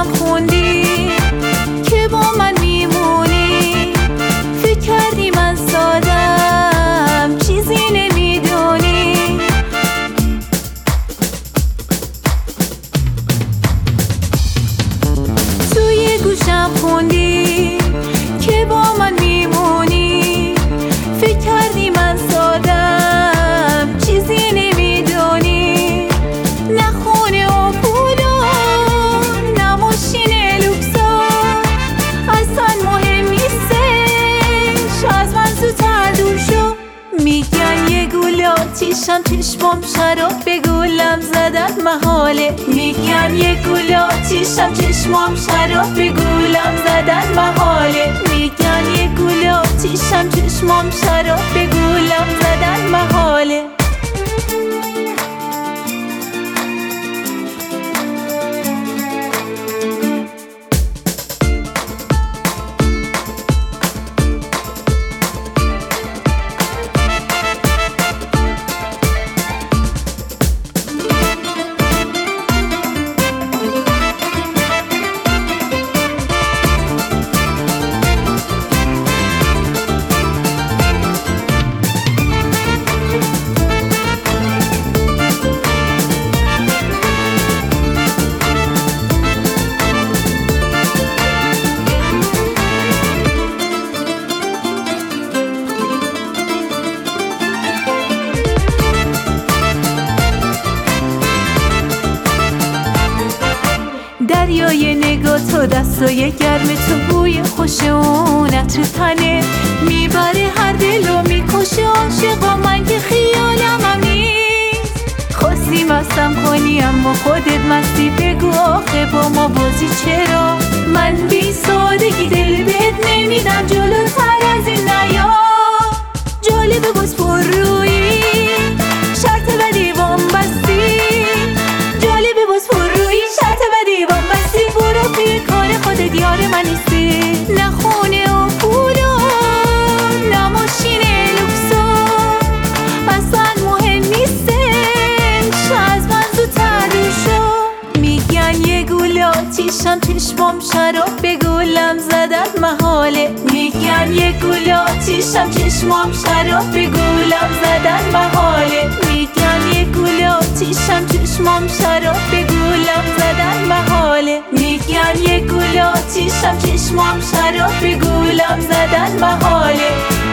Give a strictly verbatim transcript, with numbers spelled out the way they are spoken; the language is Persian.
گوشم خوندی که با من میمونی، فکر کردی من سادم چیزی نمیدونی. توی گوشم خوندی که با من میمونی، فکر کردی من سادم چیزی نمیدونی. نه خونه و پولا نه ماشین لوکسا اصلا مهم نیستش، از من زودتر دور شو. میگن یه گول آتیشم چشمام شراب به گولم زدن محاله. میگن یه گول آتیشم چشمام شراب به گولم زدن محاله. میگن یه گول آتیشم چشمام شراب به گولم زدن محاله. دریای نگاه تو دستای گرم تو بوی خوش اون عطر تنه میبره هر دلو میکشه. عاشقا من که خیالم هم نیست، خواستی مستم کنی اما خودت مستی. بگو آخه با ما بازی چرا؟ من بی سادگی دل بهت نمیدم، جلوتر از این نیا. جالبه باز پر روی شرط بدی وام بستی، جالبه باز پر روی شرط بدی وام بستی. برو توی کار خودت یار من نیستی. نه خونه و پولا نه ماشین لوکسا اصلا مهم نیستش، از من زودتر دور شو. میگن یه گول آتیشم چشمام شراب به گولم زدن محاله. میگن یه گول آتیشم چشمام شراب به گولم زدن محاله. میگن یه گول آتیشم چشمام شراب به گولم زدن محاله. میگن یه گول آتیشم چشمام شراب به گولم زدن محاله.